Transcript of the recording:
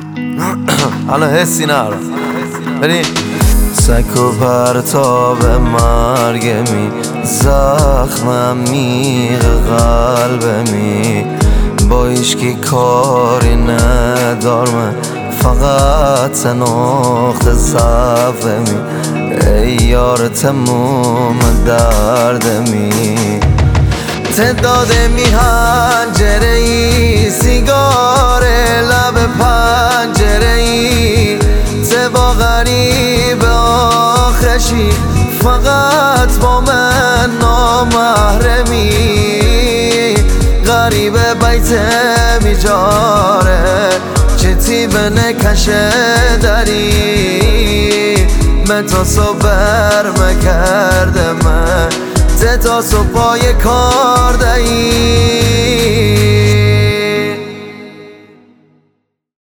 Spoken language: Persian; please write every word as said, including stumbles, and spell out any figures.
الان حسی نرم بریم سک و پرتاب مرگمی زخمم میغ قلبمی با ایشکی کاری ندارم فقط نقطه ضعفمی ای یار تموم دردمی تعداد میهنجره ای سیگار لب پنجره ای زبا غریب آخرشی فقط با من نامحرمی غریب بیت میجاره چتی به نکشه داری من تا صبر مکرده من ته تا صبح پای کار دهی